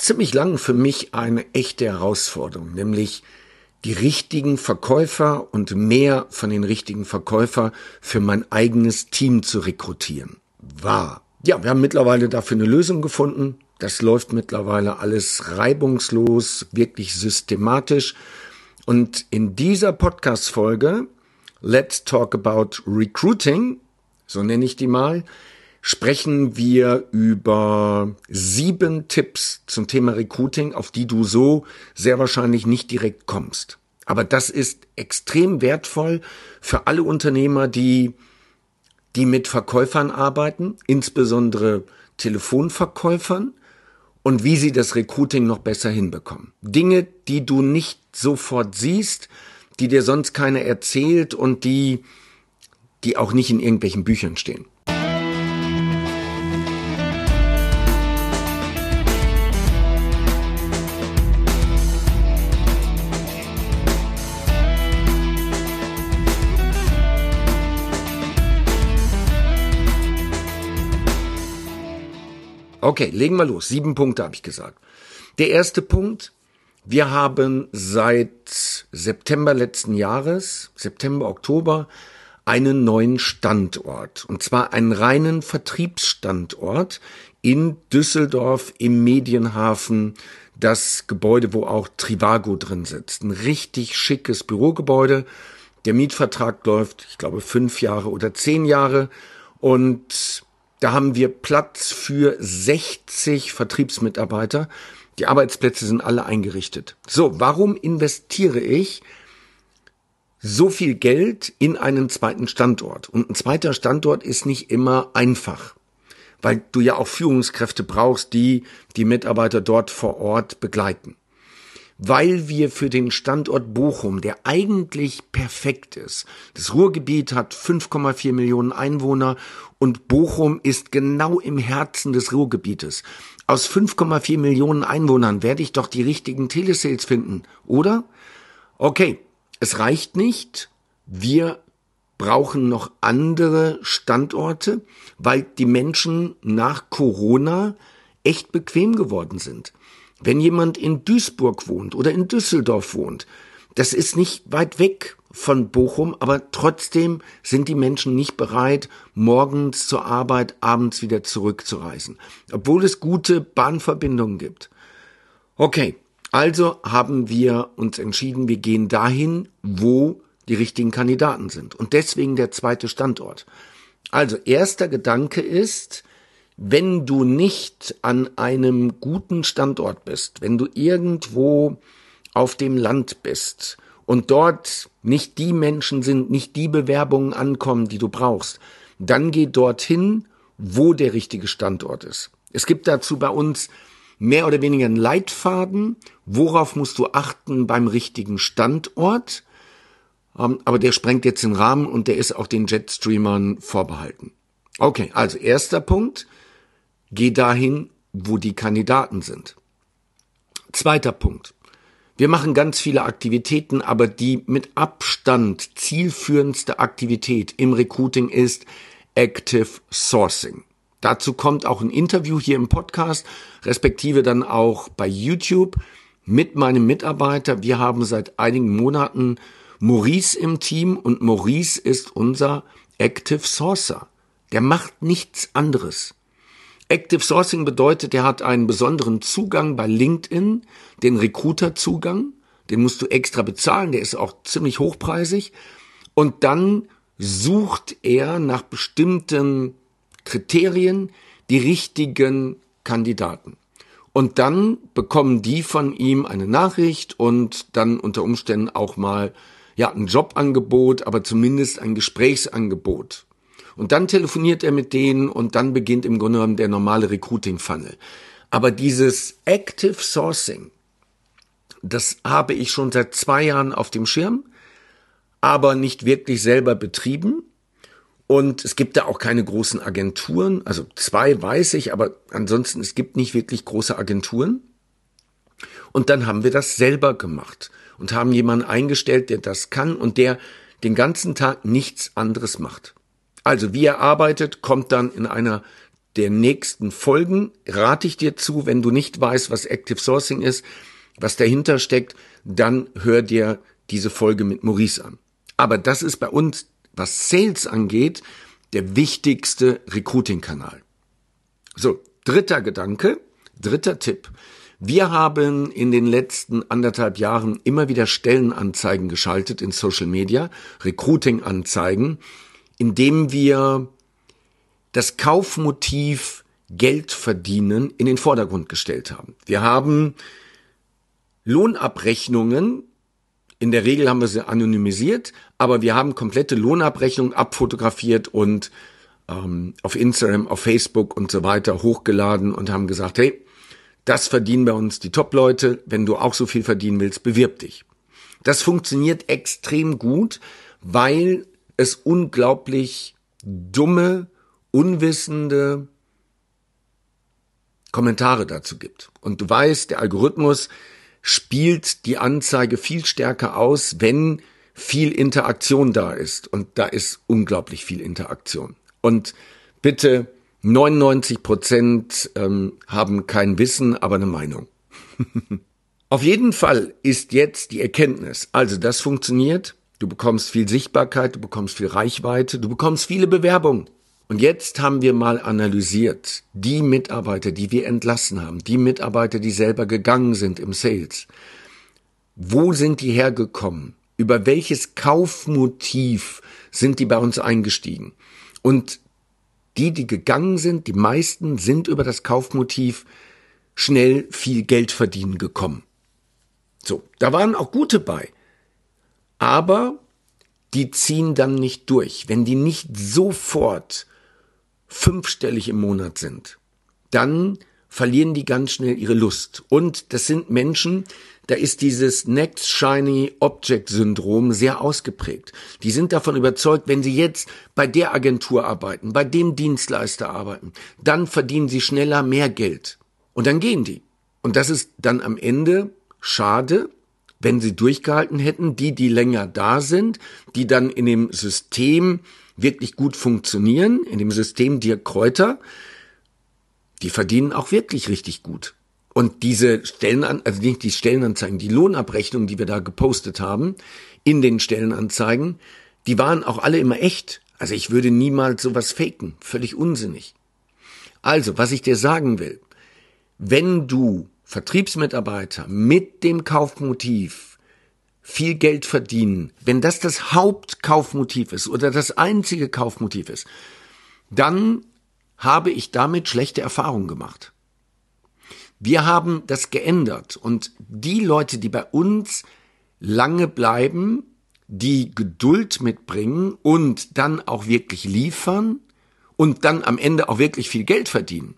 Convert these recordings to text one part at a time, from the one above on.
ziemlich lang für mich eine echte Herausforderung, nämlich die richtigen Verkäufer und mehr von den richtigen Verkäufern für mein eigenes Team zu rekrutieren. Wir haben mittlerweile dafür eine Lösung gefunden. Das läuft mittlerweile alles reibungslos, wirklich systematisch. Und in dieser Podcast-Folge, Let's Talk About Recruiting, so nenne ich die mal, sprechen wir über 7 Tipps zum Thema Recruiting, auf die du so sehr wahrscheinlich nicht direkt kommst. Aber das ist extrem wertvoll für alle Unternehmer, die mit Verkäufern arbeiten, insbesondere Telefonverkäufern, und wie sie das Recruiting noch besser hinbekommen. Dinge, die du nicht sofort siehst, die dir sonst keiner erzählt und die auch nicht in irgendwelchen Büchern stehen. Okay, legen wir los. 7 Punkte habe ich gesagt. Der erste Punkt: Wir haben seit September letzten Jahres, Oktober, einen neuen Standort. Und zwar einen reinen Vertriebsstandort in Düsseldorf im Medienhafen. Das Gebäude, wo auch Trivago drin sitzt. Ein richtig schickes Bürogebäude. Der Mietvertrag läuft, ich glaube, 5 Jahre oder 10 Jahre. Und da haben wir Platz für 60 Vertriebsmitarbeiter. Die Arbeitsplätze sind alle eingerichtet. So, warum investiere ich so viel Geld in einen zweiten Standort? Und ein zweiter Standort ist nicht immer einfach, weil du ja auch Führungskräfte brauchst, die die Mitarbeiter dort vor Ort begleiten. Weil wir für den Standort Bochum, der eigentlich perfekt ist, das Ruhrgebiet hat 5,4 Millionen Einwohner und Bochum ist genau im Herzen des Ruhrgebietes. Aus 5,4 Millionen Einwohnern werde ich doch die richtigen Telesales finden, oder? Okay, es reicht nicht. Wir brauchen noch andere Standorte, weil die Menschen nach Corona echt bequem geworden sind. Wenn jemand in Duisburg wohnt oder in Düsseldorf wohnt, das ist nicht weit weg von Bochum, aber trotzdem sind die Menschen nicht bereit, morgens zur Arbeit, abends wieder zurückzureisen, obwohl es gute Bahnverbindungen gibt. Okay, also haben wir uns entschieden, wir gehen dahin, wo die richtigen Kandidaten sind. Und deswegen der zweite Standort. Also erster Gedanke ist: Wenn du nicht an einem guten Standort bist, wenn du irgendwo auf dem Land bist und dort nicht die Menschen sind, nicht die Bewerbungen ankommen, die du brauchst, dann geh dorthin, wo der richtige Standort ist. Es gibt dazu bei uns mehr oder weniger einen Leitfaden, worauf musst du achten beim richtigen Standort, aber der sprengt jetzt den Rahmen und der ist auch den Jetstreamern vorbehalten. Okay, also erster Punkt: Geh dahin, wo die Kandidaten sind. Zweiter Punkt: Wir machen ganz viele Aktivitäten, aber die mit Abstand zielführendste Aktivität im Recruiting ist Active Sourcing. Dazu kommt auch ein Interview hier im Podcast, respektive dann auch bei YouTube mit meinem Mitarbeiter. Wir haben seit einigen Monaten Maurice im Team und Maurice ist unser Active Sourcer. Der macht nichts anderes. Active Sourcing bedeutet, er hat einen besonderen Zugang bei LinkedIn, den Recruiter-Zugang. Den musst du extra bezahlen, der ist auch ziemlich hochpreisig. Und dann sucht er nach bestimmten Kriterien die richtigen Kandidaten. Und dann bekommen die von ihm eine Nachricht und dann unter Umständen auch mal ein Jobangebot, aber zumindest ein Gesprächsangebot. Und dann telefoniert er mit denen und dann beginnt im Grunde genommen der normale Recruiting-Funnel. Aber dieses Active Sourcing, das habe ich schon seit 2 Jahren auf dem Schirm, aber nicht wirklich selber betrieben. Und es gibt da auch keine großen Agenturen, also 2 weiß ich, aber ansonsten es gibt nicht wirklich große Agenturen. Und dann haben wir das selber gemacht und haben jemanden eingestellt, der das kann und der den ganzen Tag nichts anderes macht. Also wie er arbeitet, kommt dann in einer der nächsten Folgen rate ich dir zu, wenn du nicht weißt, was Active Sourcing ist, was dahinter steckt, dann hör dir diese Folge mit Maurice an. Aber das ist bei uns, was Sales angeht, der wichtigste Recruiting-Kanal. So, dritter Tipp. Wir haben in den letzten 1,5 Jahren immer wieder Stellenanzeigen geschaltet in Social Media, Recruiting-Anzeigen, indem wir das Kaufmotiv Geld verdienen in den Vordergrund gestellt haben. Wir haben Lohnabrechnungen, in der Regel haben wir sie anonymisiert, aber wir haben komplette Lohnabrechnungen abfotografiert und auf Instagram, auf Facebook und so weiter hochgeladen und haben gesagt, hey, das verdienen bei uns die Top-Leute, wenn du auch so viel verdienen willst, bewirb dich. Das funktioniert extrem gut, weil es unglaublich dumme, unwissende Kommentare dazu gibt. Und du weißt, der Algorithmus spielt die Anzeige viel stärker aus, wenn viel Interaktion da ist. Und da ist unglaublich viel Interaktion. Und bitte, 99% haben kein Wissen, aber eine Meinung. Auf jeden Fall ist jetzt die Erkenntnis, also das funktioniert, du bekommst viel Sichtbarkeit, du bekommst viel Reichweite, du bekommst viele Bewerbungen. Und jetzt haben wir mal analysiert, die Mitarbeiter, die wir entlassen haben, die Mitarbeiter, die selber gegangen sind im Sales. Wo sind die hergekommen? Über welches Kaufmotiv sind die bei uns eingestiegen? Und die gegangen sind, die meisten sind über das Kaufmotiv schnell viel Geld verdienen gekommen. So, da waren auch gute bei. Aber die ziehen dann nicht durch. Wenn die nicht sofort 5-stellig im Monat sind, dann verlieren die ganz schnell ihre Lust. Und das sind Menschen, da ist dieses Next Shiny Object Syndrom sehr ausgeprägt. Die sind davon überzeugt, wenn sie jetzt bei der Agentur arbeiten, bei dem Dienstleister arbeiten, dann verdienen sie schneller mehr Geld. Und dann gehen die. Und das ist dann am Ende schade, wenn sie durchgehalten hätten, die länger da sind, die dann in dem System wirklich gut funktionieren, in dem System Dirk Kräuter, die verdienen auch wirklich richtig gut. Und diese also nicht die Stellenanzeigen, die Lohnabrechnungen, die wir da gepostet haben, in den Stellenanzeigen, die waren auch alle immer echt. Also ich würde niemals sowas faken. Völlig unsinnig. Also, was ich dir sagen will, wenn du Vertriebsmitarbeiter mit dem Kaufmotiv viel Geld verdienen, wenn das das Hauptkaufmotiv ist oder das einzige Kaufmotiv ist, dann habe ich damit schlechte Erfahrungen gemacht. Wir haben das geändert und die Leute, die bei uns lange bleiben, die Geduld mitbringen und dann auch wirklich liefern und dann am Ende auch wirklich viel Geld verdienen,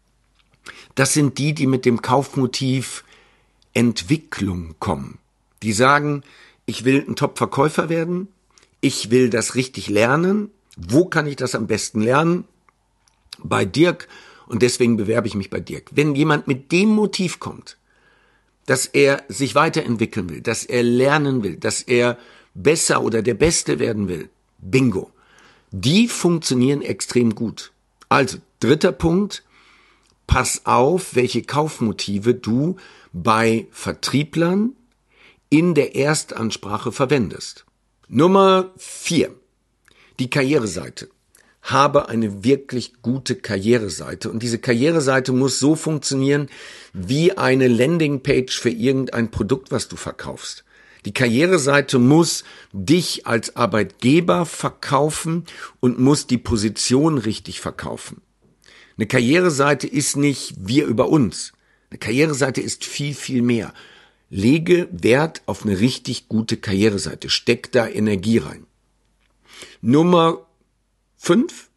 das sind die mit dem Kaufmotiv Entwicklung kommen. Die sagen, ich will ein Top-Verkäufer werden, ich will das richtig lernen. Wo kann ich das am besten lernen? Bei Dirk. Und deswegen bewerbe ich mich bei Dirk. Wenn jemand mit dem Motiv kommt, dass er sich weiterentwickeln will, dass er lernen will, dass er besser oder der Beste werden will, bingo. Die funktionieren extrem gut. Also, dritter Punkt, pass auf, welche Kaufmotive du bei Vertrieblern in der Erstansprache verwendest. Nummer 4, die Karriereseite. Habe eine wirklich gute Karriereseite. Und diese Karriereseite muss so funktionieren wie eine Landingpage für irgendein Produkt, was du verkaufst. Die Karriereseite muss dich als Arbeitgeber verkaufen und muss die Position richtig verkaufen. Eine Karriereseite ist nicht wir über uns. Eine Karriereseite ist viel, viel mehr. Lege Wert auf eine richtig gute Karriereseite. Steck da Energie rein. Nummer 5.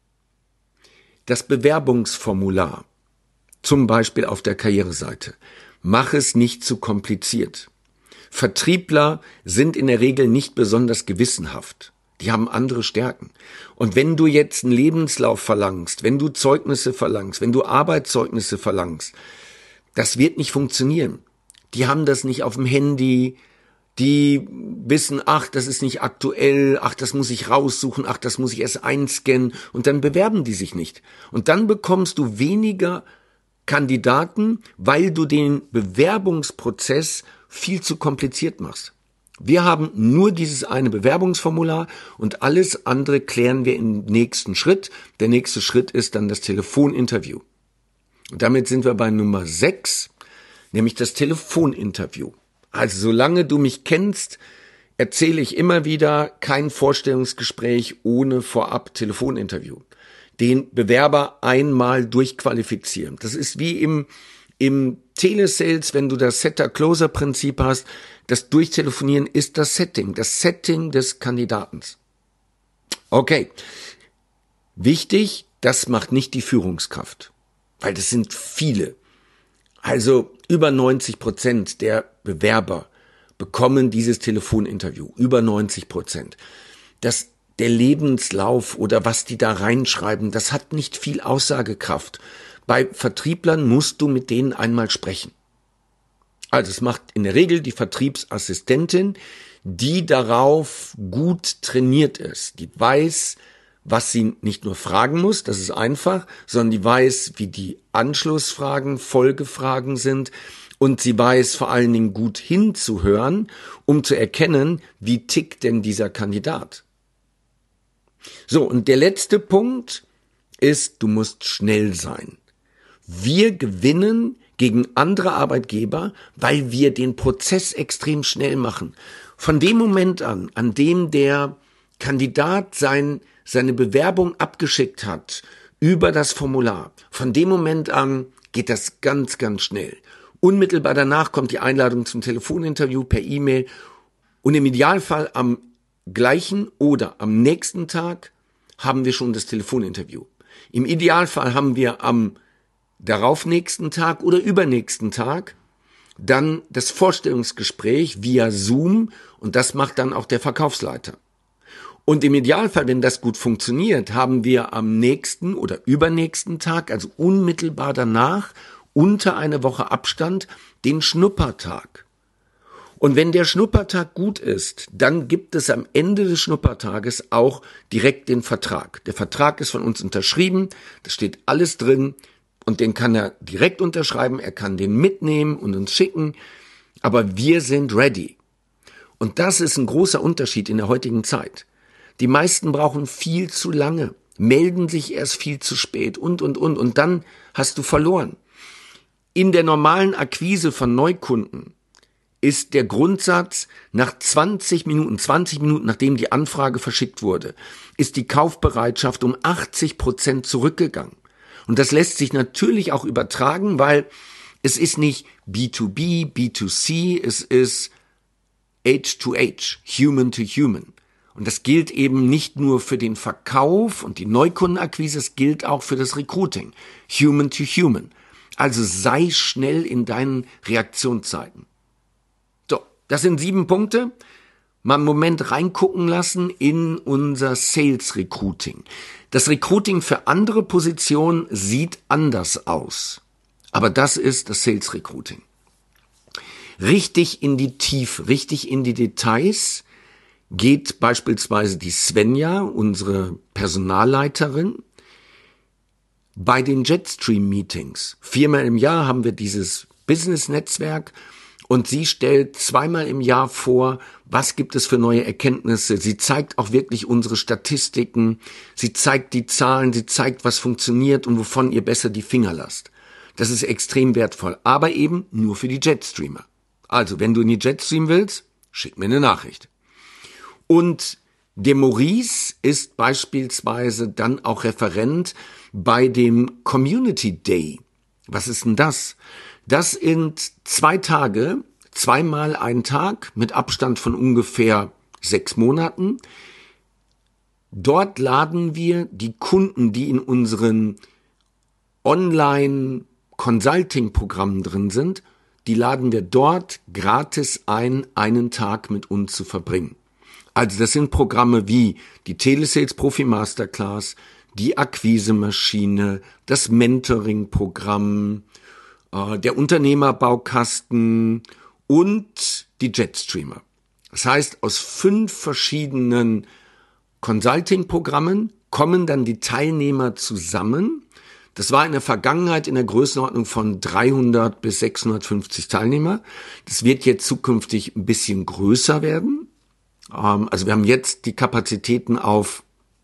Das Bewerbungsformular. Zum Beispiel auf der Karriereseite. Mach es nicht zu kompliziert. Vertriebler sind in der Regel nicht besonders gewissenhaft. Die haben andere Stärken. Und wenn du jetzt einen Lebenslauf verlangst, wenn du Zeugnisse verlangst, wenn du Arbeitszeugnisse verlangst, das wird nicht funktionieren. Die haben das nicht auf dem Handy. Die wissen, ach, das ist nicht aktuell, ach, das muss ich raussuchen, ach, das muss ich erst einscannen und dann bewerben die sich nicht. Und dann bekommst du weniger Kandidaten, weil du den Bewerbungsprozess viel zu kompliziert machst. Wir haben nur dieses eine Bewerbungsformular und alles andere klären wir im nächsten Schritt. Der nächste Schritt ist dann das Telefoninterview. Und damit sind wir bei Nummer 6, nämlich das Telefoninterview. Also solange du mich kennst, erzähle ich immer wieder, kein Vorstellungsgespräch ohne vorab Telefoninterview. Den Bewerber einmal durchqualifizieren. Das ist wie im Telesales, wenn du das Setter-Closer-Prinzip hast. Das Durchtelefonieren ist das Setting des Kandidatens. Okay, wichtig, das macht nicht die Führungskraft, weil das sind viele. Also über 90% der Bewerber bekommen dieses Telefoninterview, über 90%. Der Lebenslauf oder was die da reinschreiben, das hat nicht viel Aussagekraft. Bei Vertrieblern musst du mit denen einmal sprechen. Also es macht in der Regel die Vertriebsassistentin, die darauf gut trainiert ist. Die weiß, was sie nicht nur fragen muss, das ist einfach, sondern die weiß, wie die Anschlussfragen, Folgefragen sind und sie weiß vor allen Dingen gut hinzuhören, um zu erkennen, wie tickt denn dieser Kandidat. So, und der letzte Punkt ist, du musst schnell sein. Wir gewinnen gegen andere Arbeitgeber, weil wir den Prozess extrem schnell machen. Von dem Moment an dem der Kandidat seine Bewerbung abgeschickt hat über das Formular, von dem Moment an geht das ganz, ganz schnell. Unmittelbar danach kommt die Einladung zum Telefoninterview per E-Mail und im Idealfall am gleichen oder am nächsten Tag haben wir schon das Telefoninterview. Im Idealfall haben wir am darauf nächsten Tag oder übernächsten Tag dann das Vorstellungsgespräch via Zoom und das macht dann auch der Verkaufsleiter. Und im Idealfall, wenn das gut funktioniert, haben wir am nächsten oder übernächsten Tag, also unmittelbar danach, unter einer Woche Abstand, den Schnuppertag. Und wenn der Schnuppertag gut ist, dann gibt es am Ende des Schnuppertages auch direkt den Vertrag. Der Vertrag ist von uns unterschrieben, da steht alles drin und den kann er direkt unterschreiben, er kann den mitnehmen und uns schicken, aber wir sind ready. Und das ist ein großer Unterschied in der heutigen Zeit. Die meisten brauchen viel zu lange, melden sich erst viel zu spät und dann hast du verloren. In der normalen Akquise von Neukunden ist der Grundsatz, nach 20 Minuten, nachdem die Anfrage verschickt wurde, ist die Kaufbereitschaft um 80% zurückgegangen. Und das lässt sich natürlich auch übertragen, weil es ist nicht B2B, B2C, es ist H2H, Human to Human. Und das gilt eben nicht nur für den Verkauf und die Neukundenakquise, es gilt auch für das Recruiting, Human to Human. Also sei schnell in deinen Reaktionszeiten. So, das sind 7 Punkte. Mal einen Moment reingucken lassen in unser Sales Recruiting. Das Recruiting für andere Positionen sieht anders aus. Aber das ist das Sales Recruiting. Richtig in die Tiefe, richtig in die Details geht beispielsweise die Svenja, unsere Personalleiterin, bei den Jetstream-Meetings. 4-mal im Jahr haben wir dieses Business-Netzwerk und sie stellt 2-mal im Jahr vor, was gibt es für neue Erkenntnisse. Sie zeigt auch wirklich unsere Statistiken, sie zeigt die Zahlen, sie zeigt, was funktioniert und wovon ihr besser die Finger lasst. Das ist extrem wertvoll, aber eben nur für die Jetstreamer. Also, wenn du in die Jetstream willst, schick mir eine Nachricht. Und der Maurice ist beispielsweise dann auch Referent bei dem Community Day. Was ist denn das? Das sind 2 Tage, 2-mal einen Tag mit Abstand von ungefähr 6 Monaten. Dort laden wir die Kunden, die in unseren Online-Consulting-Programmen drin sind, die laden wir dort gratis ein, einen Tag mit uns zu verbringen. Also das sind Programme wie die Telesales Profi Masterclass, die Akquisemaschine, das Mentoring-Programm, der Unternehmerbaukasten und die Jetstreamer. Das heißt, aus 5 verschiedenen Consulting-Programmen kommen dann die Teilnehmer zusammen. Das war in der Vergangenheit in der Größenordnung von 300 bis 650 Teilnehmer. Das wird jetzt zukünftig ein bisschen größer werden. Also wir haben jetzt die Kapazitäten auf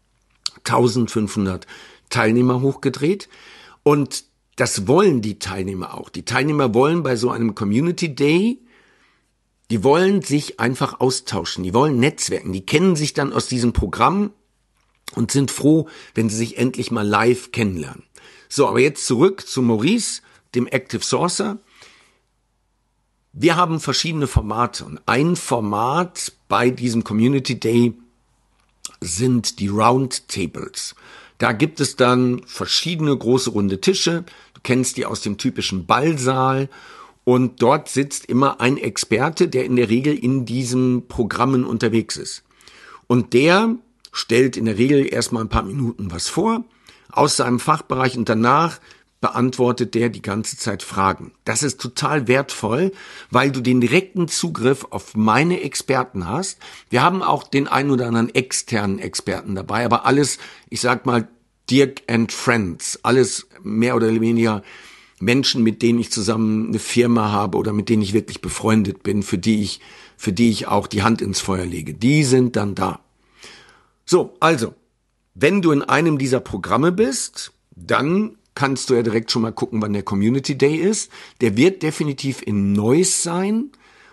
1500 Teilnehmer hochgedreht. Und das wollen die Teilnehmer auch. Die Teilnehmer wollen bei so einem Community Day, die wollen sich einfach austauschen, die wollen netzwerken, die kennen sich dann aus diesem Programm und sind froh, wenn sie sich endlich mal live kennenlernen. So, aber jetzt zurück zu Maurice, dem Active Sourcer. Wir haben verschiedene Formate und ein Format bei diesem Community Day sind die Roundtables. Da gibt es dann verschiedene große runde Tische. Du kennst die aus dem typischen Ballsaal. Und dort sitzt immer ein Experte, der in der Regel in diesen Programmen unterwegs ist. Und der stellt in der Regel erstmal ein paar Minuten was vor aus seinem Fachbereich und danach beantwortet der die ganze Zeit Fragen. Das ist total wertvoll, weil du den direkten Zugriff auf meine Experten hast. Wir haben auch den einen oder anderen externen Experten dabei, aber alles, ich sag mal, Dirk and Friends, alles mehr oder weniger Menschen, mit denen ich zusammen eine Firma habe oder mit denen ich wirklich befreundet bin, für die ich auch die Hand ins Feuer lege. Die sind dann da. So, also, wenn du in einem dieser Programme bist, dann kannst du ja direkt schon mal gucken, wann der Community Day ist. Der wird definitiv in Neuss sein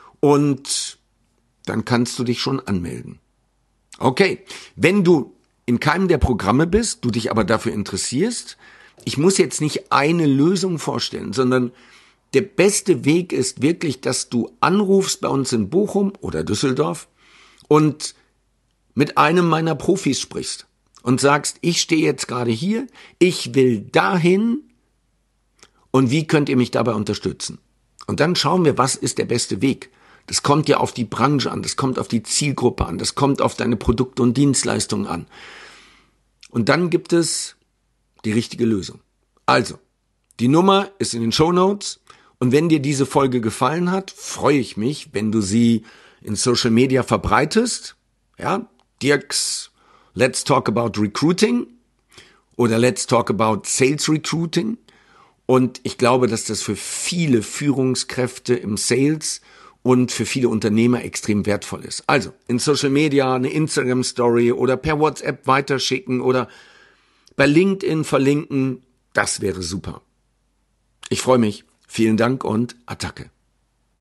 und dann kannst du dich schon anmelden. Okay, wenn du in keinem der Programme bist, du dich aber dafür interessierst, ich muss jetzt nicht eine Lösung vorstellen, sondern der beste Weg ist wirklich, dass du anrufst bei uns in Bochum oder Düsseldorf und mit einem meiner Profis sprichst und sagst, ich stehe jetzt gerade hier, ich will dahin und wie könnt ihr mich dabei unterstützen? Und dann schauen wir, was ist der beste Weg. Das kommt ja auf die Branche an, das kommt auf die Zielgruppe an, das kommt auf deine Produkte und Dienstleistungen an. Und dann gibt es die richtige Lösung. Also, die Nummer ist in den Shownotes und wenn dir diese Folge gefallen hat, freue ich mich, wenn du sie in Social Media verbreitest. Ja, Dirks Let's Talk About Recruiting oder Let's Talk About Sales Recruiting. Und ich glaube, dass das für viele Führungskräfte im Sales und für viele Unternehmer extrem wertvoll ist. Also in Social Media eine Instagram-Story oder per WhatsApp weiterschicken oder bei LinkedIn verlinken, das wäre super. Ich freue mich. Vielen Dank und Attacke.